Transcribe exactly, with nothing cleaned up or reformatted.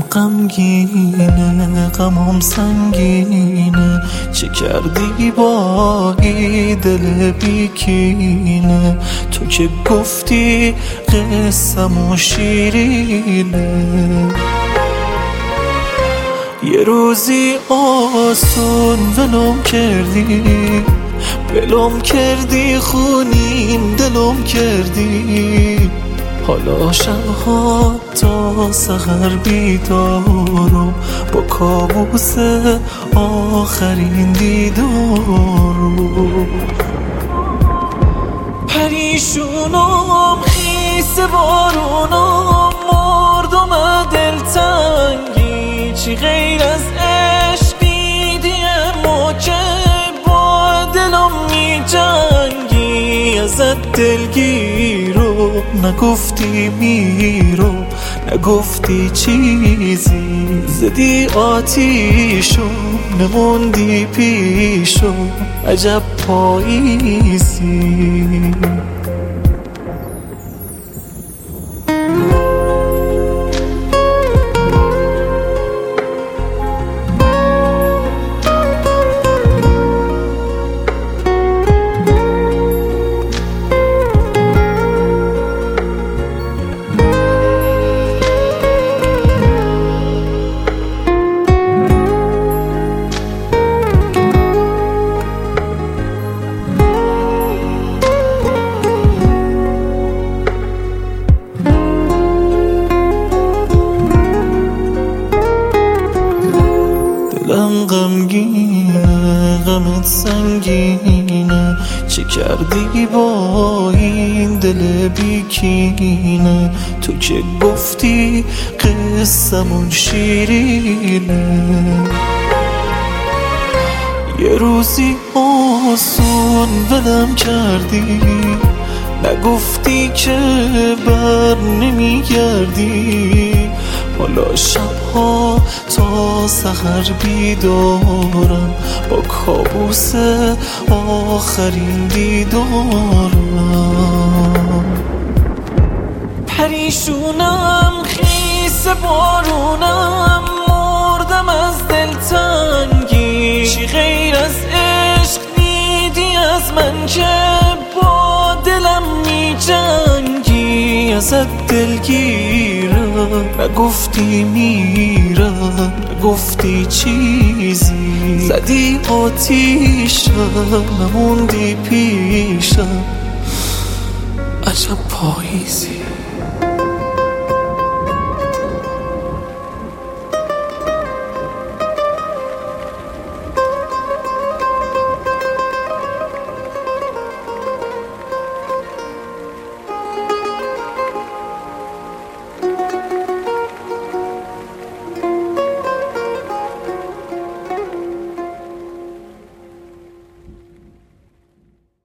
غمگینه، غمم سنگینه، چه کردی با این دل بیکینه؟ تو که گفتی قصه‌مو شیرینه. یه روزی آسون ولم کردی، ولم کردی، خونین دلم کردی. حالا شبها تا سحر بیدارم، با کابوس آخرین دیدارم. پریشونم خیس بارونم، مردم دلتنگی، چی غیر از عشق دیدیم ما که با دلم می جنگی. ازت دلگیرم نگفتی میرم، نگفتی چیزی، زدی آتیشم نموندی پیشم، عجب پاییزی. دلم غمگینه، غمت سنگینه، چه کردی با این دل بیکینه؟ تو که گفتی قصه‌مون شیرینه. یه روزی آسون ولم کردی، نگفتی که بر نمیگردی. حالا شبها تا سحر بیدارم، با کابوس آخرین دیدارم. پریشونم خیس بارونم، مردم از دلتنگی، چی غیر از عشق دیدی از من که با دلم می جنگی. ازت دلگیرم نگفتی میرم، نگفتی چیزی، زدی آتیشم نموندی پیشم، عجب پاییزی.